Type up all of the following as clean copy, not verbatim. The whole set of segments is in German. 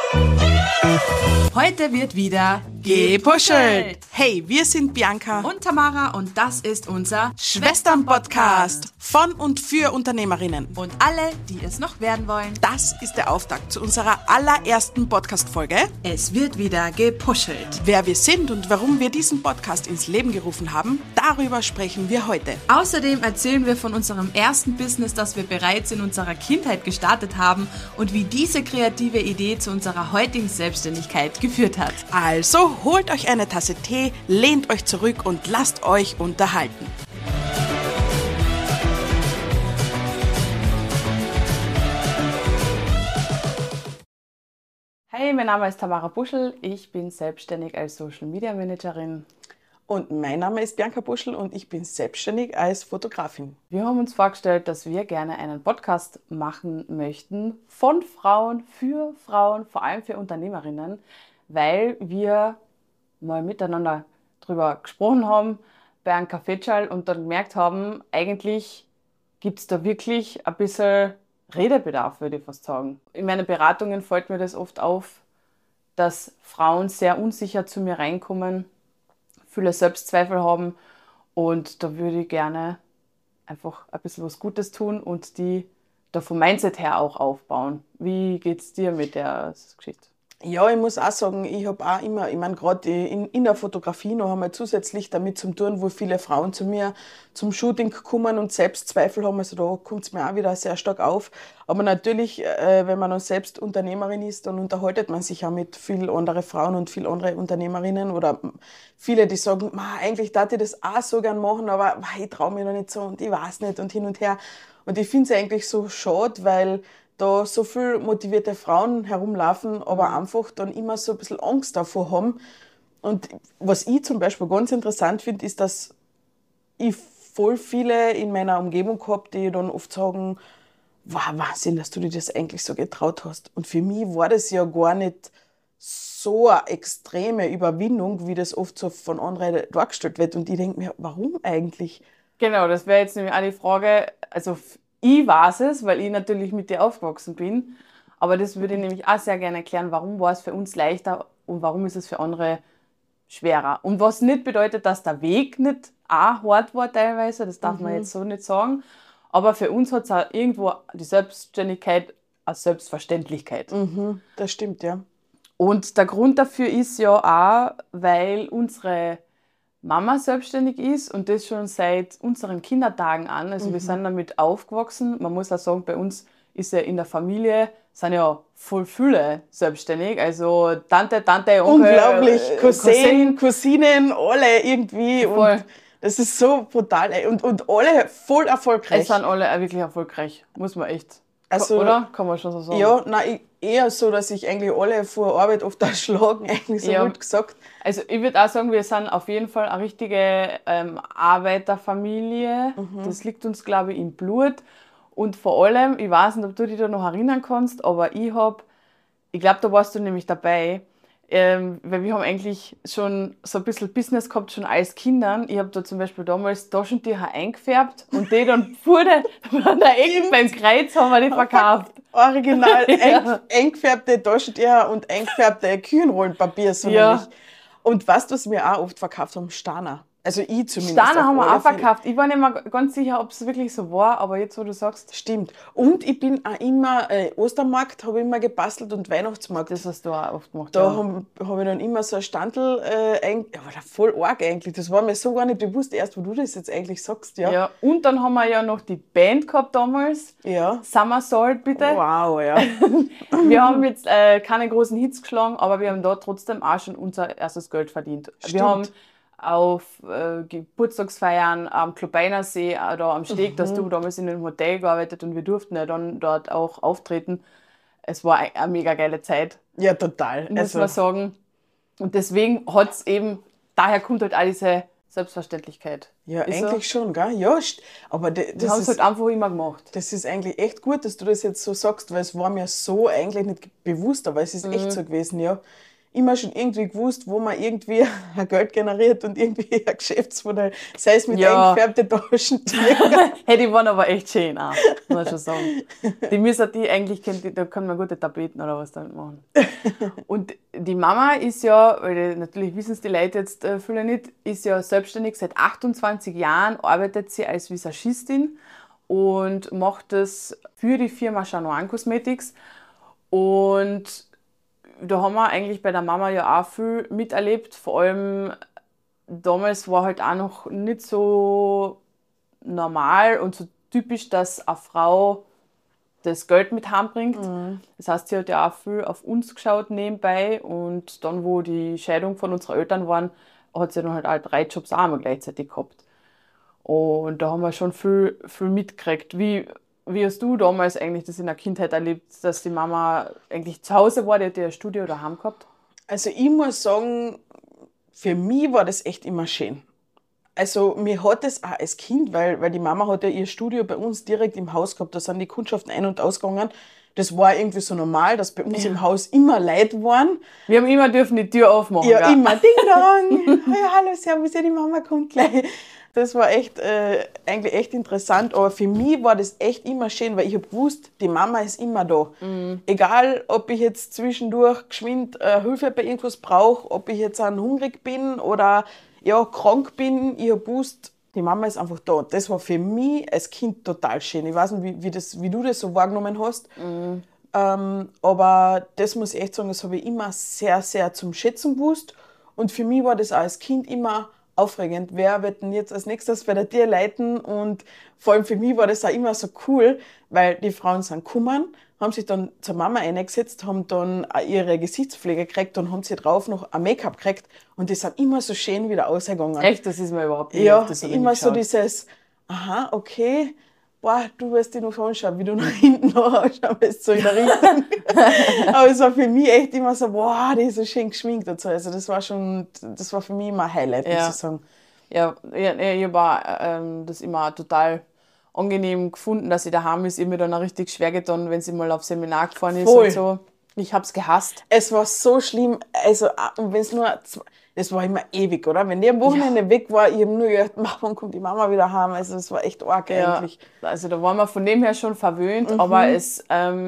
Heute wird wieder gepuschelt. Hey, wir sind Bianca Und Tamara und das ist unser Schwestern-Podcast von und für Unternehmerinnen. Und alle, die es noch werden wollen. Das ist der Auftakt zu unserer allerersten Podcast-Folge. Es wird wieder gepuschelt. Wer wir sind und warum wir diesen Podcast ins Leben gerufen haben, darüber sprechen wir heute. Außerdem erzählen wir von unserem ersten Business, das wir bereits in unserer Kindheit gestartet haben und wie diese kreative Idee zu unserer heutigen Selbstständigkeit geführt hat. Also holt euch eine Tasse Tee, lehnt euch zurück und lasst euch unterhalten. Hey, mein Name ist Tamara Buschel. Ich bin selbstständig als Social Media Managerin. Und mein Name ist Bianca Buschel und ich bin selbstständig als Fotografin. Wir haben uns vorgestellt, dass wir gerne einen Podcast machen möchten von Frauen, für Frauen, vor allem für Unternehmerinnen, weil wir mal miteinander drüber gesprochen haben bei einem Kaffeeschall und dann gemerkt haben, eigentlich gibt es da wirklich ein bisschen Redebedarf, würde ich fast sagen. In meinen Beratungen fällt mir das oft auf, dass Frauen sehr unsicher zu mir reinkommen, viele Selbstzweifel haben und da würde ich gerne einfach ein bisschen was Gutes tun und die da vom Mindset her auch aufbauen. Wie geht's dir mit der Geschichte? Ja, ich muss auch sagen, ich habe auch immer, ich meine, gerade in der Fotografie noch einmal zusätzlich damit zu tun, wo viele Frauen zu mir zum Shooting kommen und Selbstzweifel haben. Also da kommt es mir auch wieder sehr stark auf. Aber natürlich, wenn man dann selbst Unternehmerin ist, dann unterhaltet man sich auch mit vielen anderen Frauen und vielen anderen Unternehmerinnen oder viele, die sagen, eigentlich darf ich das auch so gern machen, aber ich traue mich noch nicht so und ich weiß nicht und hin und her. Und ich finde es eigentlich so schade, weil da so viele motivierte Frauen herumlaufen, aber einfach dann immer so ein bisschen Angst davor haben. Und was ich zum Beispiel ganz interessant finde, ist, dass ich voll viele in meiner Umgebung habe, die dann oft sagen, wow, Wahnsinn, dass du dir das eigentlich so getraut hast. Und für mich war das ja gar nicht so eine extreme Überwindung, wie das oft so von anderen dargestellt wird. Und ich denke mir, warum eigentlich? Genau, das wäre jetzt nämlich auch die Frage, also ich weiß es, weil ich natürlich mit dir aufgewachsen bin, aber das würde ich nämlich auch sehr gerne erklären, warum war es für uns leichter und warum ist es für andere schwerer. Und was nicht bedeutet, dass der Weg nicht auch hart war teilweise, das darf man jetzt so nicht sagen, aber für uns hat es auch irgendwo die Selbstständigkeit als Selbstverständlichkeit. Das stimmt, ja. Und der Grund dafür ist ja auch, weil unsere Mama selbstständig ist und das schon seit unseren Kindertagen an. Also wir sind damit aufgewachsen. Man muss auch sagen, bei uns ist ja in der Familie, sind ja voll viele selbstständig. Also Tante, Onkel, Unglaublich, Cousin. Cousinen, alle irgendwie. Voll. Und das ist so brutal. Und alle voll erfolgreich. Es sind alle auch wirklich erfolgreich, muss man echt. Also, oder? Kann man schon so sagen. Ja, nein, eher so, dass ich eigentlich alle vor Arbeit oft erschlagen, eigentlich so gut gesagt. Also ich würde auch sagen, wir sind auf jeden Fall eine richtige Arbeiterfamilie. Das liegt uns, glaube ich, im Blut. Und vor allem, ich weiß nicht, ob du dich da noch erinnern kannst, aber ich glaube, da warst du nämlich dabei, weil wir haben eigentlich schon so ein bisschen Business gehabt, schon als Kindern. Ich habe da zum Beispiel damals Taschentücher eingefärbt und die dann vor der Ecke beim Kreuz haben wir die verkauft. Original, Ja. eingefärbte Taschentücher und eingefärbte Küchenrollenpapier. So Ja. nämlich. Und weißt du, was wir auch oft verkauft haben? Starner. Also ich zumindest. Steine auf haben wir alle auch Fälle. verkauft. Ich war nicht mehr ganz sicher, ob es wirklich so war, aber jetzt, wo du sagst, Stimmt. Und ich bin auch immer, Ostermarkt habe ich immer gebastelt und Weihnachtsmarkt. das hast du auch oft gemacht. Da ja. hab ich dann immer so ein Standel, aber voll arg eigentlich. Das war mir so gar nicht bewusst, erst wo du das jetzt eigentlich sagst. Ja. Ja. Und dann haben wir ja noch die Band gehabt damals. Ja. Summer Salt, bitte. Wow, ja. Wir haben jetzt keine großen Hits geschlagen, aber wir haben da trotzdem auch schon unser erstes Geld verdient. Stimmt. Wir haben auf Geburtstagsfeiern am Klobeinersee, da am Steg, dass du damals in einem Hotel gearbeitet und wir durften ja dann dort auch auftreten. Es war eine mega geile Zeit, Ja, total. muss man sagen. Und deswegen hat es eben, daher kommt halt auch diese Selbstverständlichkeit. Ja, Ist eigentlich schon, gell? Ja, aber Wir das haben es ist, halt einfach immer gemacht. das ist eigentlich echt gut, dass du das jetzt so sagst, weil es war mir so eigentlich nicht bewusst, aber es ist echt so gewesen, ja. immer schon irgendwie gewusst, wo man irgendwie ein Geld generiert und irgendwie ein Geschäftsmodell, sei es mit eingefärbten Taschentüchern. Hey, die waren aber echt schön auch, muss ich schon sagen. Da kann man gute Tapeten oder was damit machen. Und die Mama ist ja, weil natürlich wissen es die Leute jetzt viele nicht, ist ja selbstständig seit 28 Jahren, arbeitet sie als Visagistin und macht das für die Firma Chanoine Cosmetics. Und da haben wir eigentlich bei der Mama ja auch viel miterlebt. Vor allem damals war halt auch noch nicht so normal und so typisch, dass eine Frau das Geld mit heimbringt. Das heißt, sie hat ja auch viel auf uns geschaut nebenbei. Und dann, wo die Scheidung von unseren Eltern waren, hat sie dann halt auch 3 Jobs auch einmal gleichzeitig gehabt. Und da haben wir schon viel mitgekriegt. Wie hast du damals eigentlich das in der Kindheit erlebt, dass die Mama eigentlich zu Hause war, die hat ja ein Studio daheim gehabt? Also ich muss sagen, für mich war das echt immer schön. Also mir hat es auch als Kind, weil die Mama hat ja ihr Studio bei uns direkt im Haus gehabt, da sind die Kundschaften ein- und ausgegangen. Das war irgendwie so normal, dass bei uns im Haus immer Leute waren. Wir haben immer dürfen die Tür aufmachen. Ja, gell? immer Ding Dong. Ja, hallo, servus, ja, die Mama kommt gleich. Das war echt, eigentlich echt interessant. Aber für mich war das echt immer schön, weil ich habe gewusst, die Mama ist immer da. Egal, ob ich jetzt zwischendurch geschwind Hilfe bei irgendwas brauche, ob ich jetzt auch hungrig bin oder ja, krank bin. Ich habe gewusst, die Mama ist einfach da. Das war für mich als Kind total schön. Ich weiß nicht, wie du das so wahrgenommen hast. Aber das muss ich echt sagen, das habe ich immer sehr, sehr zum Schätzen gewusst. Und für mich war das auch als Kind immer aufregend. Wer wird denn jetzt als nächstes bei der Tür leiten? Und vor allem für mich war das auch immer so cool, weil die Frauen sind gekommen, haben sich dann zur Mama eingesetzt, haben dann auch ihre Gesichtspflege gekriegt und haben sie drauf noch ein Make-up gekriegt. Und die sind immer so schön wieder ausgegangen. Echt, das ist mir überhaupt nicht Ja, auf das immer so dieses, aha, okay, boah, du wirst dich noch anschauen, wie du nach hinten noch ausschaust, so in der Richtung. Aber es war für mich echt immer so, boah, die ist so schön geschminkt und so. Also das war für mich immer ein Highlight, muss ich sagen. Ja, ich habe das immer total angenehm gefunden, dass sie daheim ist. Ich habe mir dann auch richtig schwer getan, wenn sie mal auf Seminar gefahren ist Voll. und so. Ich habe es gehasst. Es war so schlimm, also und wenn es nur, das war immer ewig, oder? Wenn die am Wochenende weg war, ich habe nur gedacht, wann kommt die Mama wieder heim? Also das war echt arg eigentlich. Also da waren wir von dem her schon verwöhnt, aber es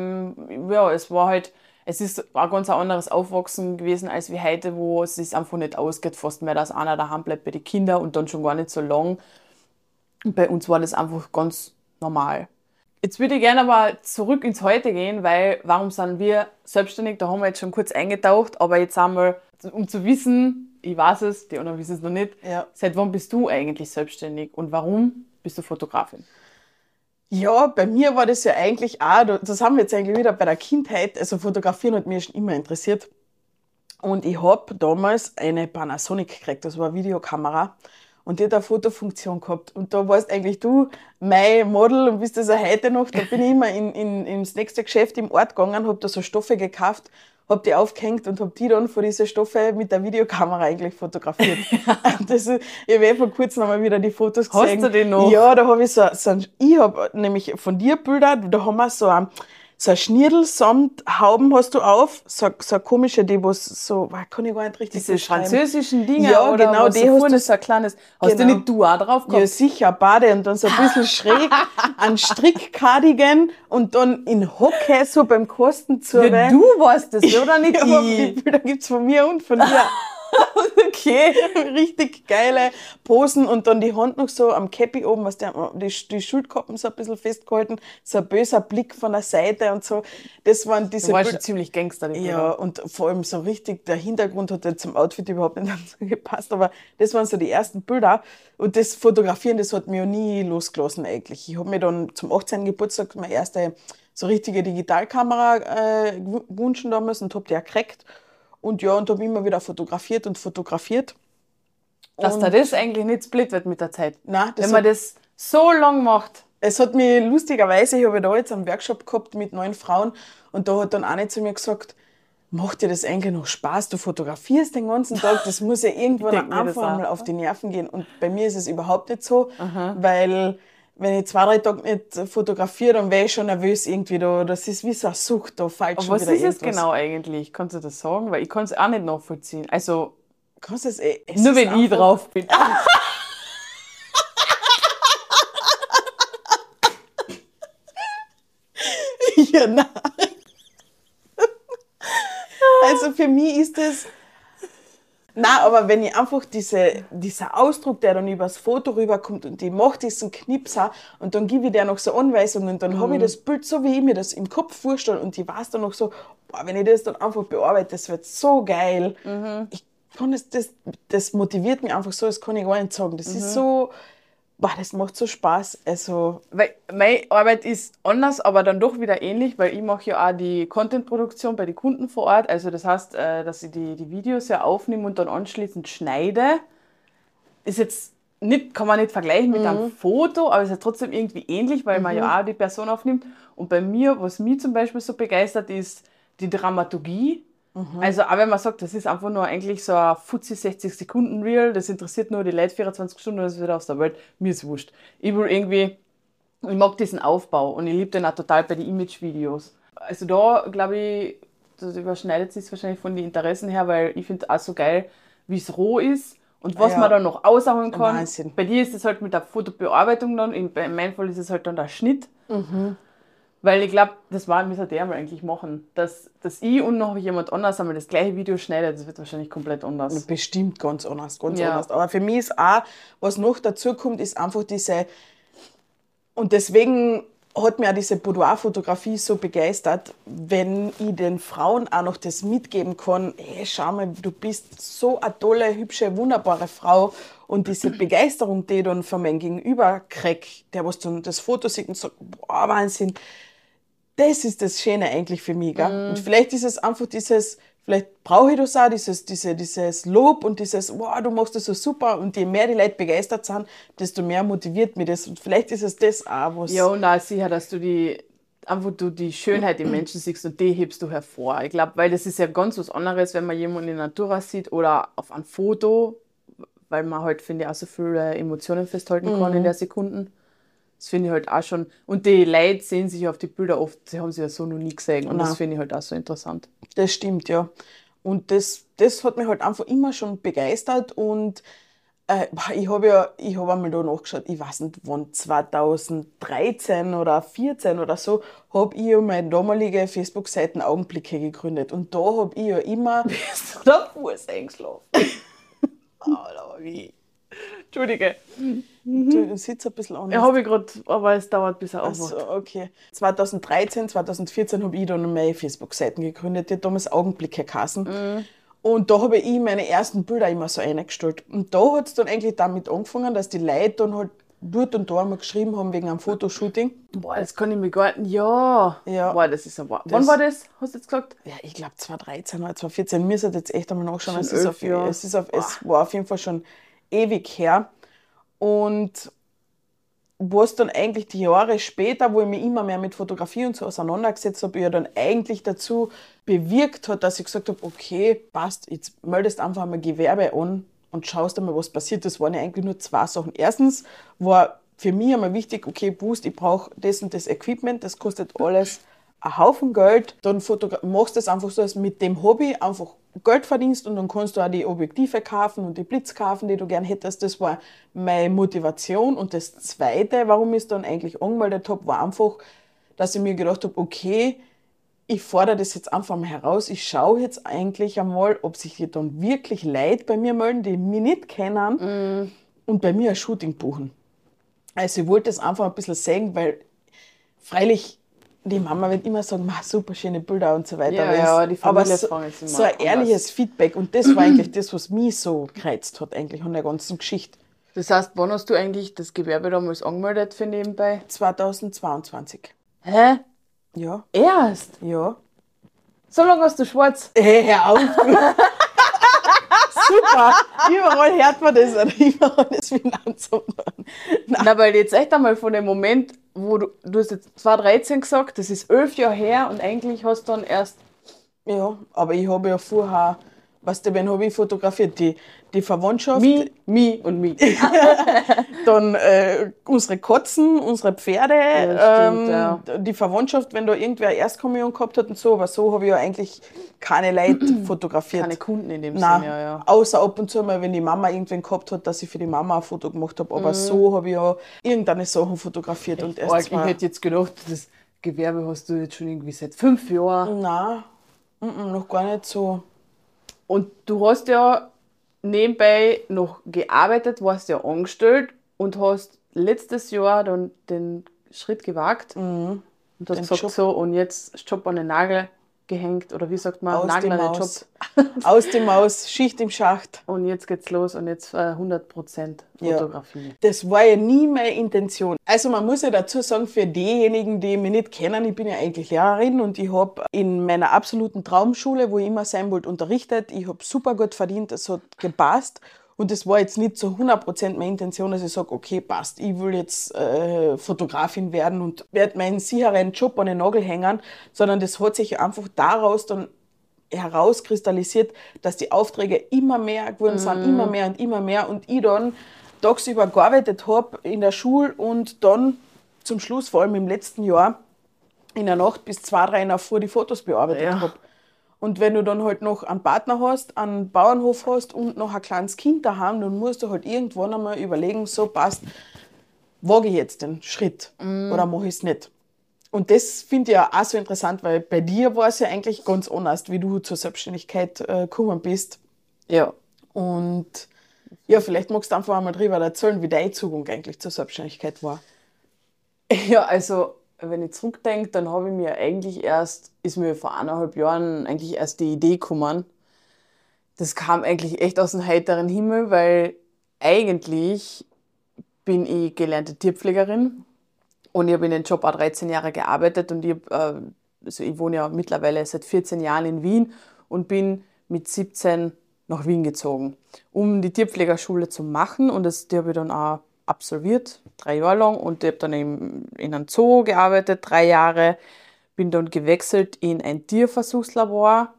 war halt, es ist ein ganz anderes Aufwachsen gewesen als wie heute, wo es sich einfach nicht ausgeht, fast mehr, dass einer daheim bleibt bei den Kindern und dann schon gar nicht so lang. Und bei uns war das einfach ganz normal. Jetzt würde ich gerne aber zurück ins Heute gehen, weil warum sind wir selbstständig? Da haben wir jetzt schon kurz eingetaucht, aber jetzt einmal, um zu wissen, ich weiß es, die anderen wissen es noch nicht, seit wann bist du eigentlich selbstständig und warum bist du Fotografin? Ja, bei mir war das ja eigentlich auch, das haben wir jetzt eigentlich wieder bei der Kindheit, also Fotografieren hat mich schon immer interessiert. Und ich habe damals eine Panasonic gekriegt, das war eine Videokamera. Und die hat eine Fotofunktion gehabt. Und da warst eigentlich du mein Model und bist das auch heute noch. Da bin ich immer ins nächste Geschäft im Ort gegangen, habe da so Stoffe gekauft, habe die aufgehängt und habe die dann von diesen Stoffen mit der Videokamera eigentlich fotografiert. Ich habe vor kurzem einmal wieder die Fotos gesehen. Hast du die noch? Ja, da habe ich ich habe nämlich von dir Bilder, da haben wir so ein Schnirl samt Hauben hast du auf, so komische, die was so, kann ich gar nicht richtig Diese beschreiben. französischen Dinger, ja, oder genau, was die so hast vorne du so ein kleines, hast genau. du nicht du auch drauf gehabt? Ja, sicher, Bade und dann so ein bisschen schräg, ein Strickcardigan und dann in Hockey so beim Kostenzurbe. Ja, du warst das, oder nicht Ja, aber ich? die Bilder gibt's von mir und von dir. Okay. Richtig geile Posen und dann die Hand noch so am Käppi oben, was die Schulterkappen so ein bisschen festgehalten, so ein böser Blick von der Seite und so. Das waren diese Du warst Bilder. schon ziemlich Gangster, die Ja, und vor allem so richtig, der Hintergrund hat ja zum Outfit überhaupt nicht dazu gepasst, aber das waren so die ersten Bilder. Und das Fotografieren, das hat mich ja nie losgelassen eigentlich. Ich habe mir dann zum 18. Geburtstag meine erste so richtige Digitalkamera gewünscht damals und habe die auch gekriegt. Und ja, und habe immer wieder fotografiert. Dass da das eigentlich nicht split wird mit der Zeit. Nein, wenn man das so lang macht. Es hat mich lustigerweise, ich habe da jetzt einen Workshop gehabt mit 9 Frauen und da hat dann eine zu mir gesagt, macht dir das eigentlich noch Spaß? Du fotografierst den ganzen Tag, das muss ja irgendwann einfach mal auf die Nerven gehen. Und bei mir ist es überhaupt nicht so, weil wenn ich 2-3 Tage nicht fotografiere, dann wäre ich schon nervös irgendwie da. Das ist wie so eine Sucht, da fällt Aber schon was wieder ist es irgendwas. genau eigentlich? Kannst du das sagen? Weil ich kann es auch nicht nachvollziehen. Also, Kannst du es nur ist wenn ich einfach- drauf bin. Ja, nein. Also für mich ist das. Nein, aber wenn ich einfach dieser Ausdruck, der dann übers Foto rüberkommt und ich mache diesen Knips auch und dann gebe ich dir noch so Anweisungen und dann habe ich das Bild so, wie ich mir das im Kopf vorstelle und ich weiß dann noch so, boah, wenn ich das dann einfach bearbeite, das wird so geil. Ich kann das motiviert mich einfach so, das kann ich gar nicht sagen. Das ist so, boah, das macht so Spaß. Also, Weil meine Arbeit ist anders, aber dann doch wieder ähnlich, weil ich mache ja auch die Content-Produktion bei den Kunden vor Ort. Also das heißt, dass ich die Videos ja aufnehme und dann anschließend schneide. Ist jetzt nicht, kann man nicht vergleichen mit einem Foto, aber es ist ja trotzdem irgendwie ähnlich, weil man ja auch die Person aufnimmt. Und bei mir, was mich zum Beispiel so begeistert, ist die Dramaturgie. Also auch wenn man sagt, das ist einfach nur eigentlich so ein Fuzzi 60 Sekunden Reel, das interessiert nur die Leute 24 Stunden und das ist wieder aus der Welt, mir ist wurscht. Ich will irgendwie, ich mag diesen Aufbau und ich liebe den auch total bei den Image-Videos. Also da, glaube ich, das überschneidet sich wahrscheinlich von den Interessen her, weil ich finde auch so geil, wie es roh ist und was Ja. man da noch aushauen kann. Wahnsinn. Bei dir ist es halt mit der Fotobearbeitung dann, in meinem Fall ist es halt dann der Schnitt. Weil ich glaube, das müssen der mal eigentlich machen. Dass ich und noch jemand anders einmal das gleiche Video schneidet, das wird wahrscheinlich komplett anders. bestimmt ganz anders, ganz Ja. anders. Aber für mich ist auch, was noch dazu kommt, ist einfach diese, und deswegen hat mir auch diese Boudoir-Fotografie so begeistert, wenn ich den Frauen auch noch das mitgeben kann, hey, schau mal, du bist so eine tolle, hübsche, wunderbare Frau und diese Begeisterung, die ich dann von meinem Gegenüber krieg, der was dann das Foto sieht und sagt, boah, Wahnsinn, das ist das Schöne eigentlich für mich. Gell? Und vielleicht ist es einfach vielleicht brauche ich das auch, dieses Lob und dieses, wow, du machst das so super. Und je mehr die Leute begeistert sind, desto mehr motiviert mich das. Und vielleicht ist es das auch, was... Ja, und auch sicher, dass du die Schönheit im Menschen siehst und die hebst du hervor. Ich glaube, weil das ist ja ganz was anderes, wenn man jemanden in der Natura sieht oder auf einem Foto, weil man halt, finde ich, auch so viele Emotionen festhalten kann in der Sekunden. Das finde ich halt auch schon. Und die Leute sehen sich auf die Bilder oft, sie haben sie ja so noch nie gesehen. Und das finde ich halt auch so interessant. Das stimmt, ja. Und das hat mich halt einfach immer schon begeistert. Und ich habe einmal da nachgeschaut, ich weiß nicht, wann, 2013 oder 2014 oder so, habe ich ja meine damalige Facebook-Seiten Augenblicke gegründet. Und da habe ich ja immer... Bist du da Fuß eingeschlafen? Alter, wie? Entschuldige. Du sitzt ein bisschen anders. Ja, habe ich gerade, aber es dauert, bis er aufwacht. Also, okay. 2013, 2014 habe ich dann meine Facebook-Seiten gegründet, die hat damals Augenblicke geheißen. Und da habe ich meine ersten Bilder immer so eingestellt. Und da hat es dann eigentlich damit angefangen, dass die Leute dann halt dort und da mal geschrieben haben wegen einem Fotoshooting. Boah, das kann ich mir gar nicht. Ja. Ja. Boah, das ist ein Wann war das? Hast du jetzt gesagt? Ja, ich glaube 2013 oder 2014. Mir ist jetzt echt einmal nachschauen. Schon Es, ist 11 Jahre. es war auf jeden Fall schon ewig her. Und was dann eigentlich die Jahre später, wo ich mich immer mehr mit Fotografie und so auseinandergesetzt habe, ja dann eigentlich dazu bewirkt hat, dass ich gesagt habe, okay, passt, jetzt meldest einfach mal Gewerbe an und schaust einmal, was passiert. Das waren ja eigentlich nur 2 Sachen. Erstens war für mich einmal wichtig, okay, Boost, ich brauche das und das Equipment, das kostet alles einen Haufen Geld. Dann machst du das einfach so, dass du mit dem Hobby einfach Geld verdienst und dann kannst du auch die Objektive kaufen und die Blitz kaufen, die du gern hättest. Das war meine Motivation. Und das Zweite, warum ich es dann eigentlich angemeldet habe, war einfach, dass ich mir gedacht habe, okay, ich fordere das jetzt einfach mal heraus. Ich schaue jetzt eigentlich einmal, ob sich hier dann wirklich Leute bei mir melden, die mich nicht kennen und bei mir ein Shooting buchen. Also ich wollte das einfach ein bisschen sehen, weil freilich die Mama wird immer sagen, super schöne Bilder und so weiter. Ja, die Familie aber fragen jetzt immer so ein ehrliches Feedback und das war eigentlich das, was mich so gereizt hat eigentlich an der ganzen Geschichte. Das heißt, wann hast du eigentlich das Gewerbe damals angemeldet für nebenbei? 2022. Hä? Ja. Erst? Ja. So lange hast du schwarz? Hey, hör auf! Super! Überall hört man das, oder überall das Finanzamt. Na, weil jetzt echt einmal von dem Moment, wo du hast jetzt 2013 gesagt, das ist 11 Jahre her und eigentlich hast du dann erst... Ja, aber ich habe ja vorher Weißt du, wen habe ich fotografiert? Die Verwandtschaft. Me und me. Dann unsere Katzen, unsere Pferde, Ja, stimmt, die Verwandtschaft, wenn da irgendwer Erstkommunion gehabt hat und so. Aber so habe ich ja eigentlich keine Leute fotografiert. Keine Kunden in dem Nein, Sinne, ja. außer ab und zu mal, wenn die Mama irgendwen gehabt hat, dass ich für die Mama ein Foto gemacht habe. Aber so habe ich ja irgendeine Sachen fotografiert. Und erst Ich hätte jetzt gedacht, das Gewerbe hast du jetzt schon irgendwie seit 5 Jahren. Nein, noch gar nicht so. Und du hast ja nebenbei noch gearbeitet, warst ja angestellt und hast letztes Jahr dann den Schritt gewagt und hast Den gesagt, Job. so, und jetzt ist Job an den Nagel gehängt, oder wie sagt man, Aus Nagel dem an den Job. Maus. Aus dem Maus, Schicht im Schacht. Und jetzt geht's los und jetzt 100% Fotografie. Das war ja nie meine Intention. Also man muss ja dazu sagen, für diejenigen, die mich nicht kennen, ich bin ja eigentlich Lehrerin und ich habe in meiner absoluten Traumschule, wo ich immer sein wollte, unterrichtet. Ich habe super gut verdient, es hat gepasst. Und das war jetzt nicht zu 100% meine Intention, dass ich sage, okay, passt, ich will jetzt Fotografin werden und werde meinen sicheren Job an den Nagel hängen, sondern das hat sich einfach daraus dann herauskristallisiert, dass die Aufträge immer mehr geworden sind, immer mehr und immer mehr und ich dann tagsüber gearbeitet habe in der Schule und dann zum Schluss, vor allem im letzten Jahr, in der Nacht bis 2, 3 in der Früh die Fotos bearbeitet Ja. habe. Und wenn du dann halt noch einen Partner hast, einen Bauernhof hast und noch ein kleines Kind daheim, dann musst du halt irgendwann einmal überlegen, so passt, wage ich jetzt den Schritt oder mache ich es nicht. Und das finde ich ja auch so interessant, weil bei dir war es ja eigentlich ganz anders, wie du zur Selbstständigkeit gekommen bist. Ja. Und ja, vielleicht magst du einfach einmal drüber erzählen, wie dein Zugang eigentlich zur Selbstständigkeit war. Ja, also wenn ich zurückdenke, dann habe ich mir eigentlich ist mir vor 1,5 Jahren eigentlich erst die Idee gekommen. Das kam eigentlich echt aus dem heiteren Himmel, weil eigentlich bin ich gelernte Tierpflegerin und ich habe in den Job auch 13 Jahre gearbeitet und ich wohne ja mittlerweile seit 14 Jahren in Wien und bin mit 17 nach Wien gezogen, um die Tierpflegerschule zu machen und die habe ich dann auch absolviert, 3 Jahre lang und ich habe dann in einem Zoo gearbeitet, 3 Jahre, bin dann gewechselt in ein Tierversuchslabor.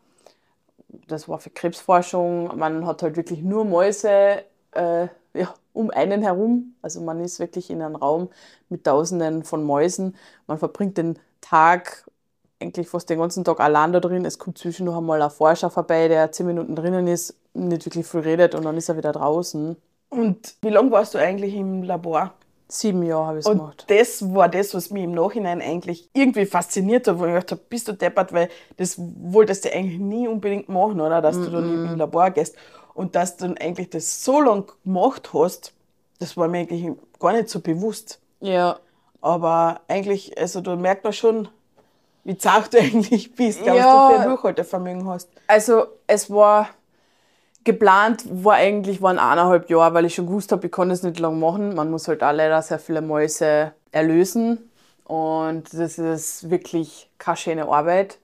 Das war für Krebsforschung. Man hat halt wirklich nur Mäuse um einen herum. Also man ist wirklich in einem Raum mit Tausenden von Mäusen. Man verbringt den Tag, eigentlich fast den ganzen Tag allein da drin. Es kommt zwischendurch einmal ein Forscher vorbei, der 10 Minuten drinnen ist, nicht wirklich viel redet und dann ist er wieder draußen. Und wie lange warst du eigentlich im Labor? 7 Jahre habe ich es Und gemacht. das war das, was mich im Nachhinein eigentlich irgendwie fasziniert hat, wo ich gedacht habe, bist du deppert, weil das wolltest du eigentlich nie unbedingt machen, oder? Dass du dann im Labor gehst. Und dass du dann eigentlich das so lange gemacht hast, das war mir eigentlich gar nicht so bewusst. Ja. Aber eigentlich, also da merkt man schon, wie zart du eigentlich bist, Ja. was du für ein Durchhaltevermögen hast. Also es war geplant, waren 1,5 Jahre, weil ich schon gewusst habe, ich kann das nicht lange machen. Man muss halt auch leider sehr viele Mäuse erlösen und das ist wirklich keine schöne Arbeit.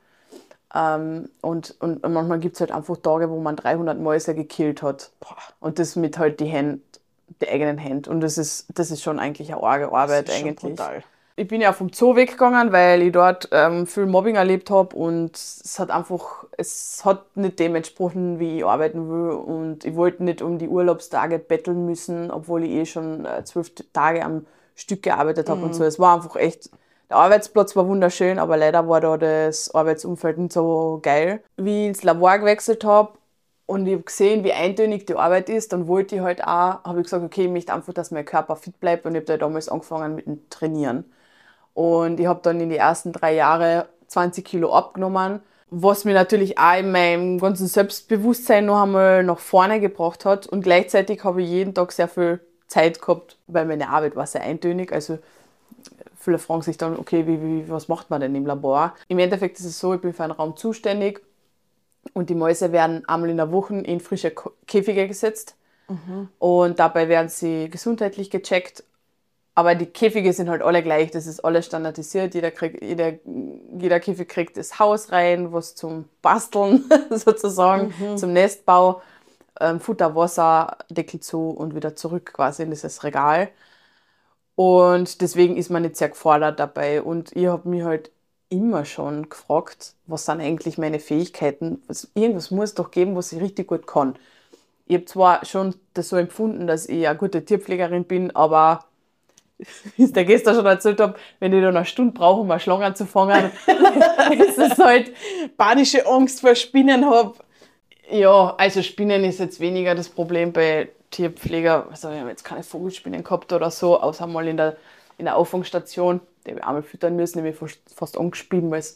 Und manchmal gibt es halt einfach Tage, wo man 300 Mäuse gekillt hat. Und das mit halt die eigenen Händen. Und das ist schon eigentlich eine arge Arbeit Das ist schon eigentlich. brutal. Ich bin ja vom Zoo weggegangen, weil ich dort viel Mobbing erlebt habe und es hat nicht dem entsprochen, wie ich arbeiten will und ich wollte nicht um die Urlaubstage betteln müssen, obwohl ich schon 12 Tage am Stück gearbeitet habe und so. Es war einfach echt, der Arbeitsplatz war wunderschön, aber leider war da das Arbeitsumfeld nicht so geil. Wie ich ins Labor gewechselt habe und ich habe gesehen, wie eintönig die Arbeit ist, dann wollte ich halt auch, habe ich gesagt, okay, ich möchte einfach, dass mein Körper fit bleibt und ich habe da damals angefangen mit dem Trainieren. Und ich habe dann in die ersten 3 Jahre 20 Kilo abgenommen, was mir natürlich auch in meinem ganzen Selbstbewusstsein noch einmal nach vorne gebracht hat. Und gleichzeitig habe ich jeden Tag sehr viel Zeit gehabt, weil meine Arbeit war sehr eintönig. Also viele fragen sich dann, okay, was macht man denn im Labor? Im Endeffekt ist es so, ich bin für einen Raum zuständig und die Mäuse werden einmal in der Woche in frische Käfige gesetzt. Und dabei werden sie gesundheitlich gecheckt. Aber die Käfige sind halt alle gleich, das ist alles standardisiert. Jeder Käfig kriegt das Haus rein, was zum Basteln sozusagen, zum Nestbau, Futter, Wasser, Deckel zu und wieder zurück quasi in dieses Regal. Und deswegen ist man nicht sehr gefordert dabei. Und ich habe mich halt immer schon gefragt, was sind eigentlich meine Fähigkeiten. Irgendwas muss es doch geben, was ich richtig gut kann. Ich habe zwar schon das so empfunden, dass ich eine gute Tierpflegerin bin, aber wie ich dir gestern schon erzählt habe, wenn ich dann eine Stunde brauche, um eine Schlange zu fangen, ist es halt... Panische Angst vor Spinnen habe. Ja, also Spinnen ist jetzt weniger das Problem bei Tierpfleger. Also wir haben jetzt keine Vogelspinnen gehabt oder so, außer mal in der Auffangstation. Die habe ich einmal füttern müssen, die habe ich fast angespielt, weil es...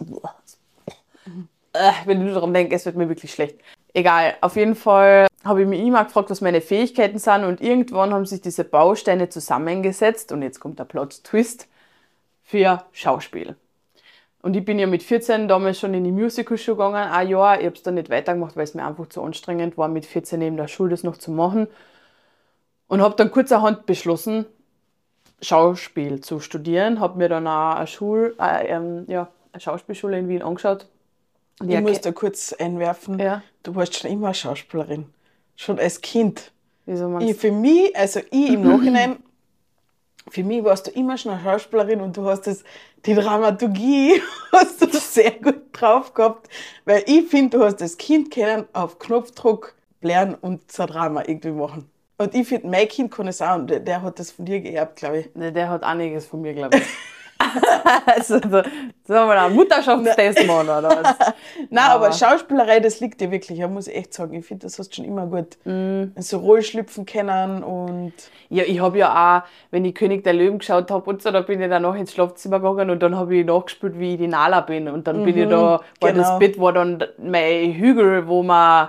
wenn ich nur daran denke, es wird mir wirklich schlecht. Egal, auf jeden Fall habe ich mich immer gefragt, was meine Fähigkeiten sind und irgendwann haben sich diese Bausteine zusammengesetzt und jetzt kommt der Plot-Twist für Schauspiel. Und ich bin ja mit 14 damals schon in die Musicalschule gegangen, ein Jahr. Ich habe es dann nicht weitergemacht, weil es mir einfach zu anstrengend war, mit 14 neben der Schule das noch zu machen. Und habe dann kurzerhand beschlossen, Schauspiel zu studieren. Habe mir dann auch eine Schauspielschule in Wien angeschaut. Ich muss da kurz einwerfen, Ja. du warst schon immer Schauspielerin. Schon als Kind. Wieso meinst du? Für mich, also ich im Nachhinein, für mich warst du immer schon eine Schauspielerin und du hast die Dramaturgie hast du sehr gut drauf gehabt. Weil ich finde, du hast als Kind können auf Knopfdruck lernen und so ein Drama irgendwie machen. Und ich finde, mein Kind kann es auch und der hat das von dir geerbt, glaube ich. Ne, der hat einiges von mir, glaube ich. Also, sollen wir einen Mutterschaftstest machen, oder was? Nein, aber Schauspielerei, das liegt dir wirklich, ja, muss ich echt sagen. Ich finde, das hast du schon immer gut so Roll schlüpfen können und... Ja, ich habe ja auch, wenn ich König der Löwen geschaut habe und so, da bin ich dann noch ins Schlafzimmer gegangen und dann habe ich nachgespielt, wie ich die Nala bin. Und dann bin ich da, das Bett war dann mein Hügel, wo man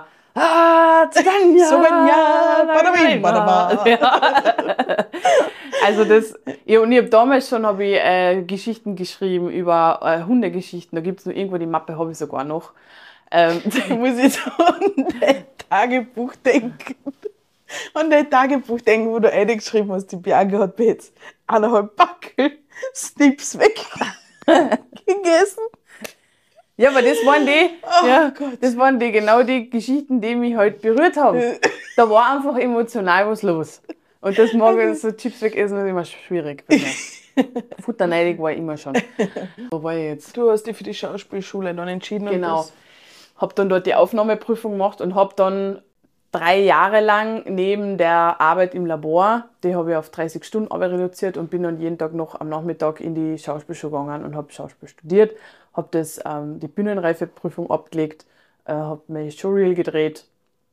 Also das, ja, und ich habe damals schon Geschichten geschrieben über Hundegeschichten. Da gibt es noch irgendwo die Mappe, habe ich sogar noch. Da muss ich so an dein Tagebuch denken. An dein Tagebuch denken, wo du reingeschrieben hast, die Bianca hat mir jetzt 1,5 Backel Snips weggegessen. Ja, aber das waren Gott. das waren genau die Geschichten, die mich halt berührt haben. Da war einfach emotional was los. Und das mag ich, so Chips wegessen, ist immer schwierig bei mir. Futterneidig war ich immer schon. Wo war ich jetzt? Du hast dich für die Schauspielschule dann entschieden. Genau. Habe dann dort die Aufnahmeprüfung gemacht und habe dann 3 Jahre lang neben der Arbeit im Labor, die habe ich auf 30 Stunden Arbeit reduziert und bin dann jeden Tag noch am Nachmittag in die Schauspielschule gegangen und habe Schauspiel studiert, habe die Bühnenreifeprüfung abgelegt, habe mein Showreel gedreht.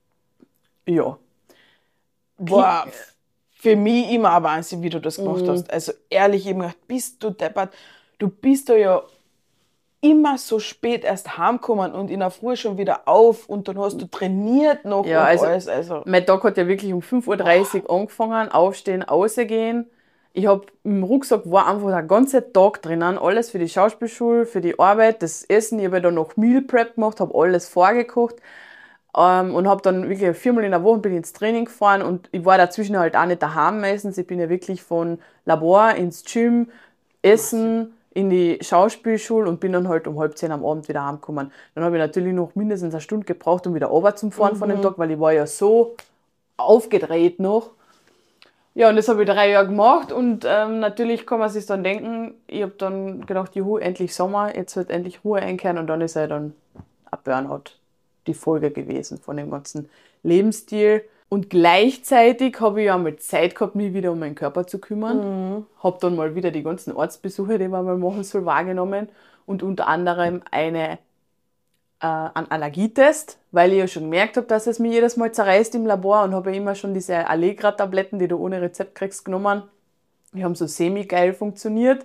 Ja. War für mich immer ein Wahnsinn, wie du das gemacht hast. Also ehrlich, ich habe mir gedacht, bist du deppert. Du bist da ja immer so spät erst heimgekommen und in der Früh schon wieder auf und dann hast du trainiert noch Ja, und also, alles. Also. Mein Tag hat ja wirklich um 5:30 Uhr angefangen, aufstehen, rausgehen. Ich habe im Rucksack war einfach der ganze Tag drinnen, alles für die Schauspielschule, für die Arbeit, das Essen. Ich habe dann noch Meal Prep gemacht, habe alles vorgekocht und habe dann wirklich 4-mal in der Woche bin ins Training gefahren und ich war dazwischen halt auch nicht daheim meistens. Ich bin ja wirklich von Labor ins Gym, Essen, in die Schauspielschule und bin dann halt um 9:30 am Abend wieder heimgekommen. Dann habe ich natürlich noch mindestens eine Stunde gebraucht, um wieder runter zu fahren von dem Tag, weil ich war ja so aufgedreht noch. Ja, und das habe ich 3 Jahre gemacht und natürlich kann man sich dann denken, ich habe dann gedacht, juhu, endlich Sommer, jetzt wird endlich Ruhe einkehren und dann ist ja dann ein Burnout die Folge gewesen von dem ganzen Lebensstil. Und gleichzeitig habe ich ja mal Zeit gehabt, mich wieder um meinen Körper zu kümmern. Habe dann mal wieder die ganzen Arztbesuche, die man mal machen soll, wahrgenommen und unter anderem einen Allergietest, weil ich ja schon gemerkt habe, dass es mich jedes Mal zerreißt im Labor und habe ja immer schon diese Allegra-Tabletten, die du ohne Rezept kriegst, genommen. Die haben so semi-geil funktioniert.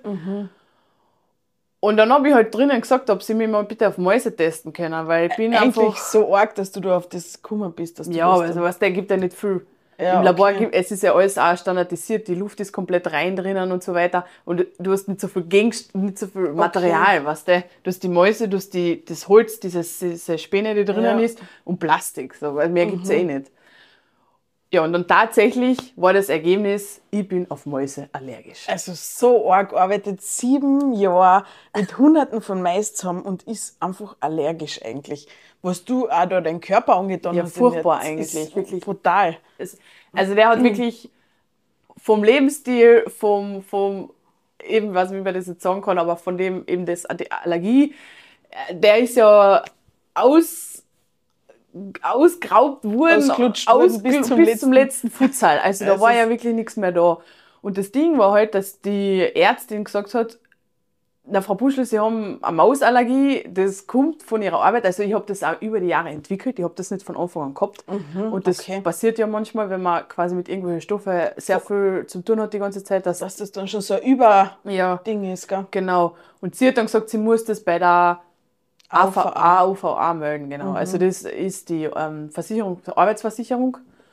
Und dann habe ich halt drinnen gesagt, ob sie mich mal bitte auf Mäuse testen können, weil ich bin Eigentlich einfach... so arg, dass du da auf das gekommen bist. Dass du Ja, das also was, der gibt ja nicht viel. Ja, Im Labor okay. es ist ja alles auch standardisiert, die Luft ist komplett rein drinnen und so weiter. Und du hast nicht so viel nicht so viel Material, weißt du? Du hast die Mäuse, du hast das Holz, diese Späne, die drinnen ist, und Plastik. So, weil mehr gibt's ja eh nicht. Ja, und dann tatsächlich war das Ergebnis, ich bin auf Mäuse allergisch. Also so arg, arbeitet 7 Jahre mit Hunderten von Mais zusammen und ist einfach allergisch eigentlich. Was du auch da deinen Körper angetan Ja, hast. furchtbar ist eigentlich, wirklich. Brutal. Also der hat wirklich vom Lebensstil, eben, was wie man das jetzt sagen kann, aber von dem eben die Allergie, der ist ja ausgeraubt wurden, Ausgelutscht wurden bis zum letzten Futsal. Also da war ja wirklich nichts mehr da. Und das Ding war halt, dass die Ärztin gesagt hat, na, Frau Buschel, Sie haben eine Mausallergie, das kommt von Ihrer Arbeit. Also ich habe das auch über die Jahre entwickelt, ich habe das nicht von Anfang an gehabt. Und das passiert ja manchmal, wenn man quasi mit irgendwelchen Stoffen sehr viel zu tun hat die ganze Zeit. Dass das dann schon so ein Überding ist, gell? Genau. Und sie hat dann gesagt, sie muss das bei der AVA melden, genau. Also das ist die Versicherung, die Arbeitsversicherung.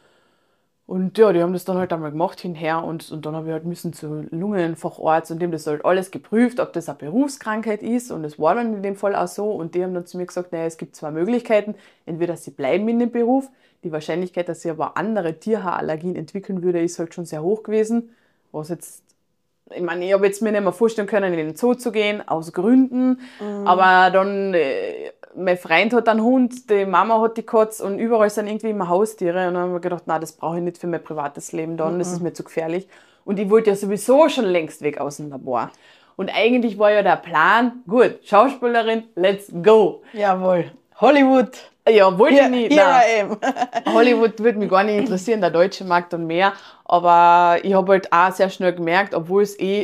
Und ja, die haben das dann halt einmal gemacht hinher und dann habe ich halt müssen zu Lungenfacharzt und dem das halt alles geprüft, ob das eine Berufskrankheit ist und es war dann in dem Fall auch so und die haben dann zu mir gesagt, naja, es gibt zwei Möglichkeiten, entweder sie bleiben in dem Beruf, die Wahrscheinlichkeit, dass sie aber andere Tierhaarallergien entwickeln würde, ist halt schon sehr hoch gewesen, was jetzt, ich meine, ich habe jetzt mir nicht mehr vorstellen können, in den Zoo zu gehen, aus Gründen, aber dann mein Freund hat einen Hund, die Mama hat die Katze und überall sind irgendwie immer Haustiere. Und dann haben wir gedacht, nein, das brauche ich nicht für mein privates Leben dann, das ist mir zu gefährlich. Und ich wollte ja sowieso schon längst weg aus dem Labor. Und eigentlich war ja der Plan, gut, Schauspielerin, let's go. Jawohl. Hollywood. Ja, wollte ich nicht. Nein. Hollywood würde mich gar nicht interessieren, der deutsche Markt und mehr. Aber ich habe halt auch sehr schnell gemerkt, obwohl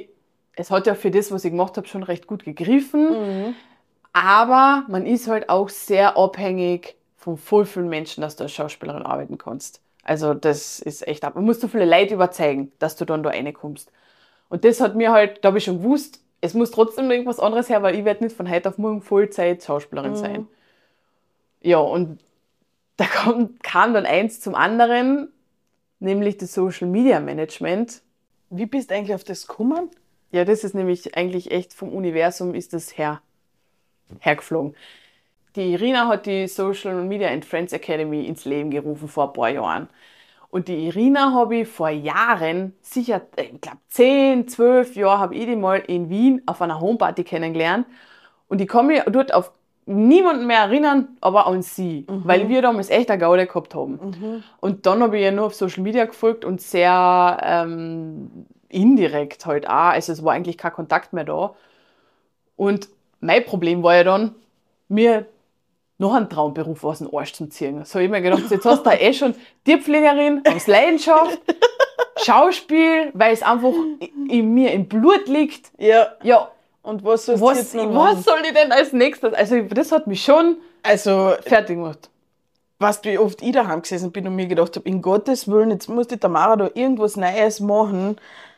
es hat ja für das, was ich gemacht habe, schon recht gut gegriffen. Aber man ist halt auch sehr abhängig von voll vielen Menschen, dass du als Schauspielerin arbeiten kannst. Also das ist echt ab. Man muss so viele Leute überzeugen, dass du dann da reinkommst. Und das hat mir halt, da habe ich schon gewusst, es muss trotzdem noch irgendwas anderes her, weil ich werde nicht von heute auf morgen Vollzeit Schauspielerin sein. Ja, und da kam dann eins zum anderen, nämlich das Social Media Management. Wie bist du eigentlich auf das gekommen? Ja, das ist nämlich eigentlich echt vom Universum ist das hergeflogen. Die Irina hat die Social Media and Friends Academy ins Leben gerufen vor ein paar Jahren. Und die Irina habe ich vor Jahren, sicher, ich glaube 10, 12 Jahre, habe ich die mal in Wien auf einer Homeparty kennengelernt. Und ich kann mich dort auf niemanden mehr erinnern, aber an sie, weil wir damals echt eine Gaude gehabt haben. Und dann habe ich ja nur auf Social Media gefolgt und sehr indirekt halt auch, also es war eigentlich kein Kontakt mehr da. Und mein Problem war ja dann, mir noch einen Traumberuf aus dem Arsch zu ziehen. So habe ich mir gedacht, jetzt hast du eh schon Tierpflegerin, aus Leidenschaft, Schauspiel, weil es einfach in mir im Blut liegt. Ja. Und was soll ich denn als nächstes? Also das hat mich schon fertig gemacht. Weißt du, wie oft ich daheim gesessen bin und mir gedacht habe, in Gottes Willen, jetzt muss die Tamara da irgendwas Neues machen.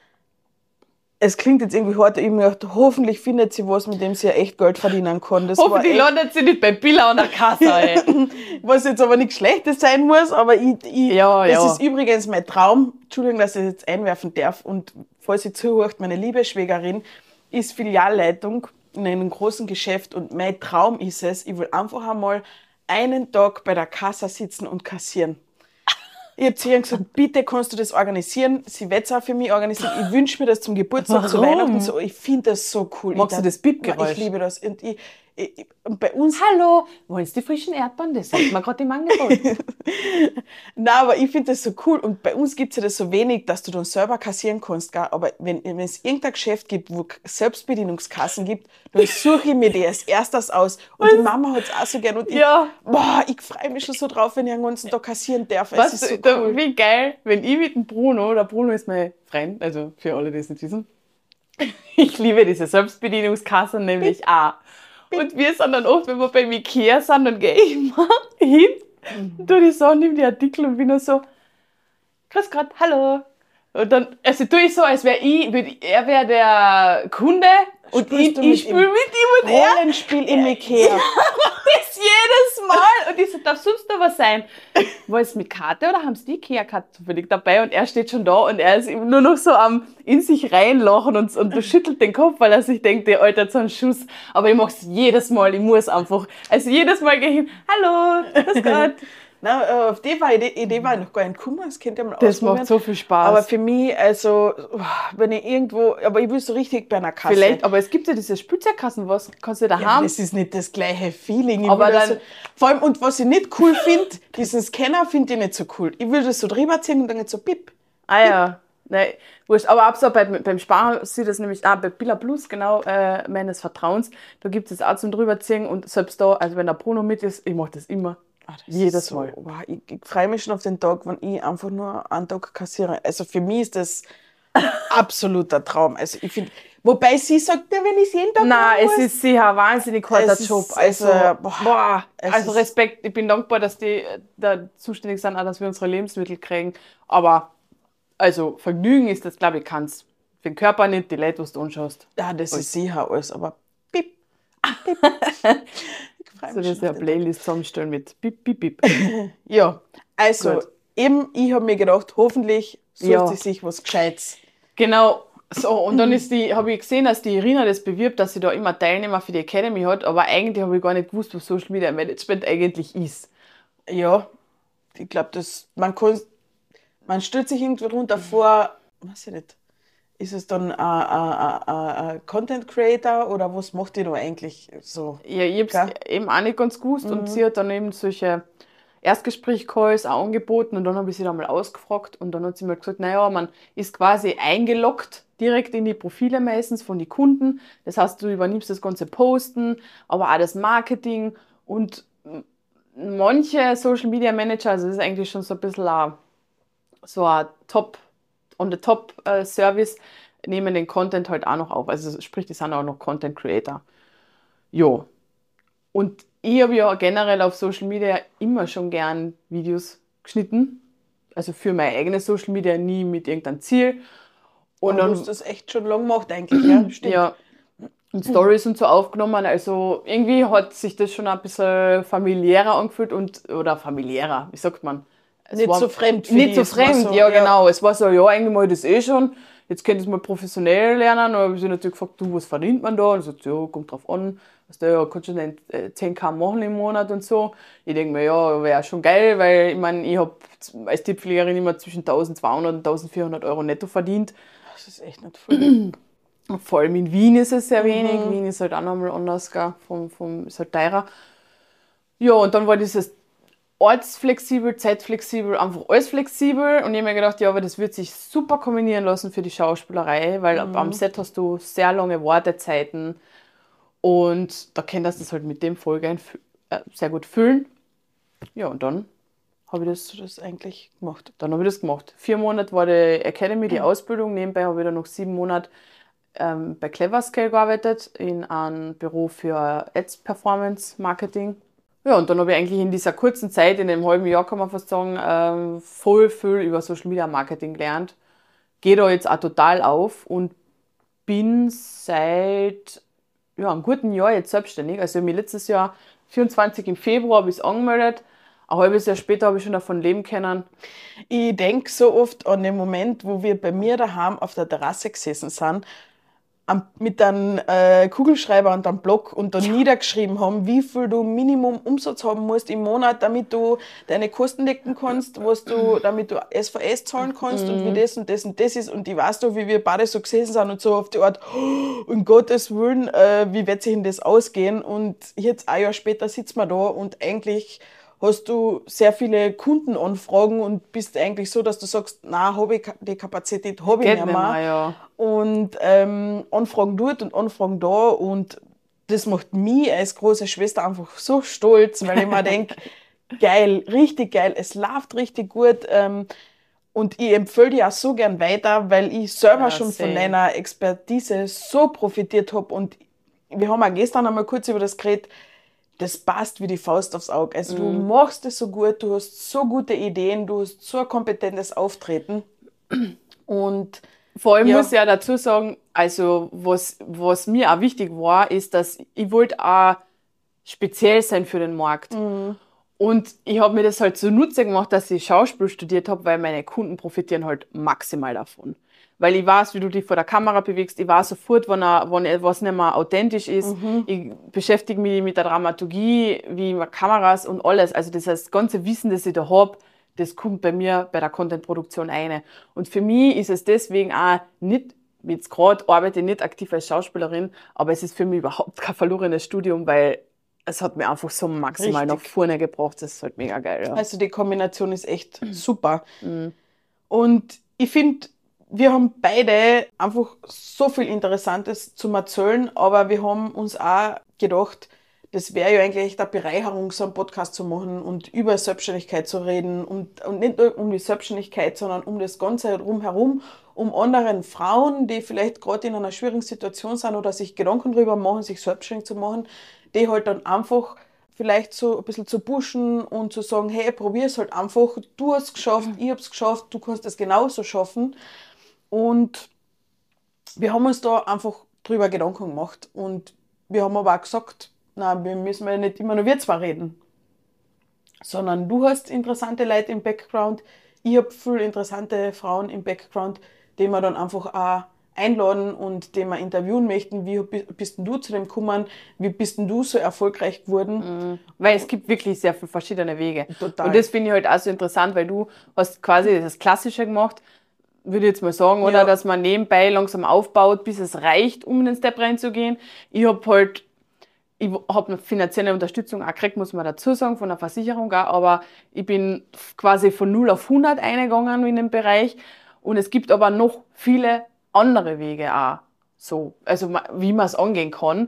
Es klingt jetzt irgendwie hart, ich habe mir gedacht, hoffentlich findet sie was, mit dem sie ja echt Geld verdienen kann. Hoffentlich landet sie nicht bei Billa an der Kasse. Was jetzt aber nichts Schlechtes sein muss, aber das ist übrigens mein Traum. Entschuldigung, dass ich das jetzt einwerfen darf. Und falls sie zuhört, meine liebe Schwägerin ist Filialleitung in einem großen Geschäft und mein Traum ist es, ich will einfach einmal einen Tag bei der Kasse sitzen und kassieren. Ich habe zu ihr gesagt, bitte kannst du das organisieren. Sie wird es auch für mich organisieren. Ich wünsche mir das zum Geburtstag, zu Weihnachten. So. Ich finde das so cool. Magst du das Piepgeräusch? Ich liebe das. Und bei uns... Hallo, wollen Sie die frischen Erdbeeren? Das hat mir gerade im Angebot. Nein, aber ich finde das so cool. Und bei uns gibt es ja das so wenig, dass du dann selber kassieren kannst. Gell? Aber wenn es irgendein Geschäft gibt, wo Selbstbedienungskassen gibt, dann suche ich mir die als erstes aus. Und die Mama hat es auch so gern. Und ich freue mich schon so drauf, wenn ich den ganzen Tag kassieren darf. Es ist so cool. Wie geil, wenn ich mit dem Bruno, der Bruno ist mein Freund, also für alle, die es nicht wissen, ich liebe diese Selbstbedienungskassen nämlich auch. Und wir sind dann oft, wenn wir beim Ikea sind, dann gehe ich mal hin, tue die Sachen, nehme die Artikel und bin dann so, grüß Gott, hallo. Und dann, also tue ich so, als wäre er wäre der Kunde und ich spiele mit ihm und er. Rollenspiel im Ikea. Das jedes Mal. Und ich so, darf sonst noch was sein? War es mit Karte oder haben sie die Ikea-Karte zufällig dabei? Und er steht schon da und er ist nur noch so am in sich reinlachen und schüttelt den Kopf, weil er sich denkt, der Alter hat so einen Schuss. Aber ich mache es jedes Mal, ich muss einfach. Also jedes Mal gehe ich hin, hallo, grüß Gott. Nein, auf die Idee war ich noch gar nicht gekommen, das könnt ihr mal Das macht so viel Spaß. Aber für mich, also, wenn ich irgendwo, aber ich will so richtig bei einer Kasse. Vielleicht, aber es gibt ja diese Spielzeugkassen, was kannst du da haben? Das ist nicht das gleiche Feeling. Aber dann, vor allem, und was ich nicht cool finde, diesen Scanner finde ich nicht so cool. Ich will das so drüber ziehen und dann nicht so piep. Ah ja. Nein, wurscht. Aber ab so beim Sparen sieht das nämlich, bei Billa Plus, genau, meines Vertrauens, da gibt es auch zum drüberziehen und selbst da, also wenn der Bruno mit ist, ich mache das immer. Das Jedes ist so, Mal. wow, ich freue mich schon auf den Tag, wenn ich einfach nur einen Tag kassiere. Also für mich ist das absoluter Traum. Also ich finde, wobei sie sagt, ja, wenn ich es jeden Tag Nein, machen es muss. ist sicher ein wahnsinnig harter Es ist- Job. also, Boah, es also ist- Respekt. Ich bin dankbar, dass die da zuständig sind, auch dass wir unsere Lebensmittel kriegen. Aber also Vergnügen ist das, glaube ich, keins. Für den Körper nicht, die Leute, was du anschaust. Ja, das ist sicher alles, aber piep, piep. Ich freue So mich das schon auf eine den Tag. Playlist zusammenstellen mit Bip, Bip, Bip. Ja, also Gut. eben, ich habe mir gedacht, hoffentlich sucht Ja. sie sich was Gescheites. Genau. So, und dann habe ich gesehen, dass die Irina das bewirbt, dass sie da immer Teilnehmer für die Academy hat, aber eigentlich habe ich gar nicht gewusst, was Social Media Management eigentlich ist. Ja, ich glaube, man stellt sich irgendwie drunter vor, weiß ich nicht, ist es dann ein Content Creator oder was macht die da eigentlich so? Ja, ich habe Gell? es eben auch nicht ganz gewusst und sie hat dann eben solche Erstgespräch-Calls auch angeboten und dann habe ich sie da mal ausgefragt und dann hat sie mir gesagt, naja, man ist quasi eingeloggt direkt in die Profile meistens von den Kunden. Das heißt, du übernimmst das ganze Posten, aber auch das Marketing und manche Social Media Manager, also das ist eigentlich schon so ein bisschen so ein On-the-Top-Service, nehmen den Content halt auch noch auf. Also sprich, die sind auch noch Content Creator. Jo. Und ich habe ja generell auf Social Media immer schon gern Videos geschnitten. Also für mein eigenes Social Media nie mit irgendeinem Ziel. Und Und du dann, hast das echt schon lange gemacht eigentlich, ja? Stimmt. ja, und Stories und so aufgenommen. Also irgendwie hat sich das schon ein bisschen familiärer angefühlt oder familiärer, wie sagt man? Es Nicht war so fremd für Nicht die, so es war fremd, so, ja, ja. genau. Es war so, ja, eigentlich mal das schon. Jetzt könnte ich es mal professionell lernen. Und dann habe ich sie natürlich gefragt, du, was verdient man da? Und sie sagt, ja, kommt drauf an. Weißt du, ja, kannst du denn 10.000 machen im Monat und so. Ich denke mir, ja, wäre schon geil, weil ich meine, ich habe als Tippfliegerin immer zwischen 1.200 und 1.400 Euro netto verdient. Das ist echt nicht viel. Vor allem in Wien ist es sehr wenig. Wien ist halt auch nochmal anders, gell? Ist halt teurer. Ja, und dann war dieses ortsflexibel, zeitflexibel, einfach alles flexibel. Und ich habe mir gedacht, ja, aber das wird sich super kombinieren lassen für die Schauspielerei, weil am Set hast du sehr lange Wartezeiten. Und da kannst du das halt mit dem Folge sehr gut füllen. Ja, und dann habe ich Das eigentlich gemacht. dann habe ich das gemacht. 4 Monate war die Academy, die Ausbildung. Nebenbei habe ich dann noch 7 Monate bei Cleverscale gearbeitet, in einem Büro für Ads Performance Marketing. Ja, und dann habe ich eigentlich in dieser kurzen Zeit, in einem halben Jahr kann man fast sagen, voll viel über Social Media Marketing gelernt. Gehe da jetzt auch total auf und bin seit einem guten Jahr jetzt selbstständig. Also ich habe mich letztes Jahr 24 im Februar habe ich es angemeldet. Ein halbes Jahr später habe ich schon davon leben können. Ich denke so oft an den Moment, wo wir bei mir daheim auf der Terrasse gesessen sind, mit einem Kugelschreiber und einem Block und dann niedergeschrieben haben, wie viel du Minimum Umsatz haben musst im Monat, damit du deine Kosten decken kannst, damit du SVS zahlen kannst und wie das und das und das ist. Und ich weiß doch, wie wir beide so gesessen sind und so auf die Art, oh, um Gottes Willen, wie wird sich denn das ausgehen? Und jetzt ein Jahr später sitzen wir da und eigentlich hast du sehr viele Kundenanfragen und bist eigentlich so, dass du sagst, na, habe ich die Kapazität, habe ich Geht nicht nicht mehr. mehr, ja. Und Anfragen dort und Anfragen da und das macht mich als große Schwester einfach so stolz, weil ich mir denke, geil, richtig geil, es läuft richtig gut und ich empfehle dir auch so gern weiter, weil ich selber Ja, schon von same. deiner Expertise so profitiert habe und wir haben auch gestern einmal kurz über das geredet, das passt wie die Faust aufs Auge. Also du machst es so gut, du hast so gute Ideen, du hast so ein kompetentes Auftreten und Vor allem ja. muss ich ja dazu sagen, also was mir auch wichtig war, ist, dass ich wollte auch speziell sein für den Markt. Und ich habe mir das halt zunutze gemacht, dass ich Schauspiel studiert habe, weil meine Kunden profitieren halt maximal davon. Weil ich weiß, wie du dich vor der Kamera bewegst, ich weiß sofort, wenn etwas nicht mehr authentisch ist. Ich beschäftige mich mit der Dramaturgie, wie man Kameras und alles. Also das ganze Wissen, das ich da habe, das kommt bei mir bei der Content-Produktion rein. Und für mich ist es deswegen auch nicht, jetzt gerade arbeite ich nicht aktiv als Schauspielerin, aber es ist für mich überhaupt kein verlorenes Studium, weil es hat mir einfach so maximal nach Richtig. vorne gebracht. Das ist halt mega geil. Ja. Also die Kombination ist echt super. Und ich finde, Wir haben beide einfach so viel Interessantes zum Erzählen, aber wir haben uns auch gedacht, das wäre ja eigentlich echt eine Bereicherung, so einen Podcast zu machen und über Selbstständigkeit zu reden und nicht nur um die Selbstständigkeit, sondern um das Ganze drumherum, um anderen Frauen, die vielleicht gerade in einer schwierigen Situation sind oder sich Gedanken darüber machen, sich selbstständig zu machen, die halt dann einfach vielleicht so ein bisschen zu pushen und zu sagen, hey, probier's halt einfach, du hast es geschafft, ich hab's geschafft, du kannst es genauso schaffen. Und wir haben uns da einfach drüber Gedanken gemacht und wir haben aber auch gesagt, na, wir müssen ja nicht immer nur wir zwei reden, sondern du hast interessante Leute im Background, ich habe viele interessante Frauen im Background, die wir dann einfach auch einladen und die wir interviewen möchten. Wie bist denn du zu dem gekommen? Wie bist denn du so erfolgreich geworden? Weil es gibt wirklich sehr viele verschiedene Wege. Total. Und das finde ich halt auch so interessant, weil du hast quasi das Klassische gemacht, würde ich jetzt mal sagen, oder? Ja. Dass man nebenbei langsam aufbaut, bis es reicht, um in den Step reinzugehen. Ich habe eine finanzielle Unterstützung auch gekriegt, muss man dazu sagen, von der Versicherung auch, aber ich bin quasi von 0 auf 100 eingegangen in den Bereich und es gibt aber noch viele andere Wege auch, also wie man es angehen kann.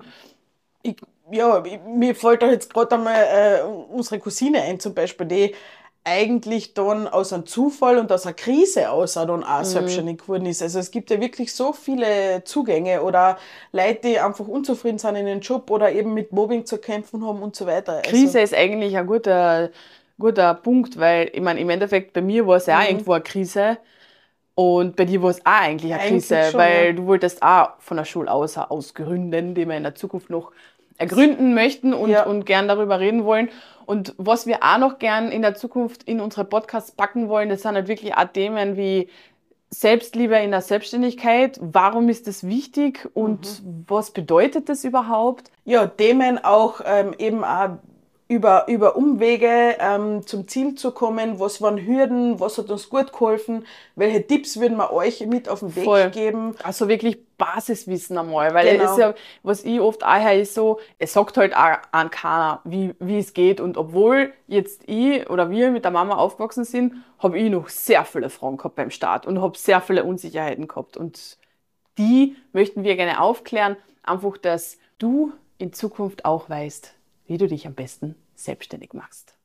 Mir fällt da jetzt gerade einmal unsere Cousine ein, zum Beispiel, die eigentlich dann aus einem Zufall und aus einer Krise dann auch selbstständig geworden ist. Also es gibt ja wirklich so viele Zugänge oder Leute, die einfach unzufrieden sind in den Job oder eben mit Mobbing zu kämpfen haben und so weiter. Krise ist eigentlich ein guter Punkt, weil ich meine, im Endeffekt bei mir war es ja auch irgendwo eine Krise und bei dir war es auch eigentlich eine Krise, schon, weil ja. du wolltest auch von der Schule aus gründen, die wir in der Zukunft noch ergründen möchten und gern darüber reden wollen. Und was wir auch noch gern in der Zukunft in unsere Podcasts packen wollen, das sind halt wirklich auch Themen wie Selbstliebe in der Selbstständigkeit. Warum ist das wichtig und was bedeutet das überhaupt? Ja, Themen auch eben auch über Umwege zum Ziel zu kommen. Was waren Hürden? Was hat uns gut geholfen? Welche Tipps würden wir euch mit auf den Weg geben? Also wirklich Basiswissen einmal, weil Genau. das ist ja, was ich oft auch höre, ist so, es sagt halt auch an keiner, wie es geht. Und obwohl jetzt ich oder wir mit der Mama aufgewachsen sind, habe ich noch sehr viele Fragen gehabt beim Start und habe sehr viele Unsicherheiten gehabt. Und die möchten wir gerne aufklären, einfach, dass du in Zukunft auch weißt, wie du dich am besten selbstständig machst.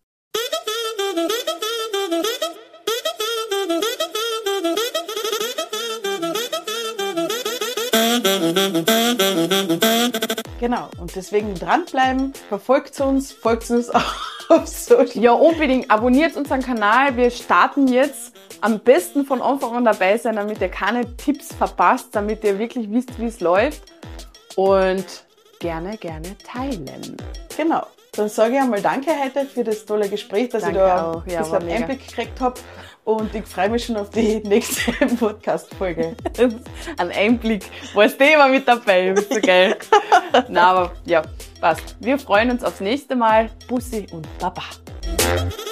Genau, und deswegen dranbleiben, verfolgt uns auch auf Social. Ja, unbedingt. Abonniert unseren Kanal. Wir starten jetzt am besten von Anfang an dabei sein, damit ihr keine Tipps verpasst, damit ihr wirklich wisst, wie es läuft. Und gerne teilen. Genau. Dann sage ich einmal danke heute für das tolle Gespräch, dass Danke ich da auch. ein Ja, bisschen war einen mega. Einblick gekriegt habe. Und ich freue mich schon auf die nächste Podcast-Folge. Ein Einblick. Warst du immer mit dabei? Bist du geil. Na, aber ja, passt. Wir freuen uns aufs nächste Mal. Bussi und Baba.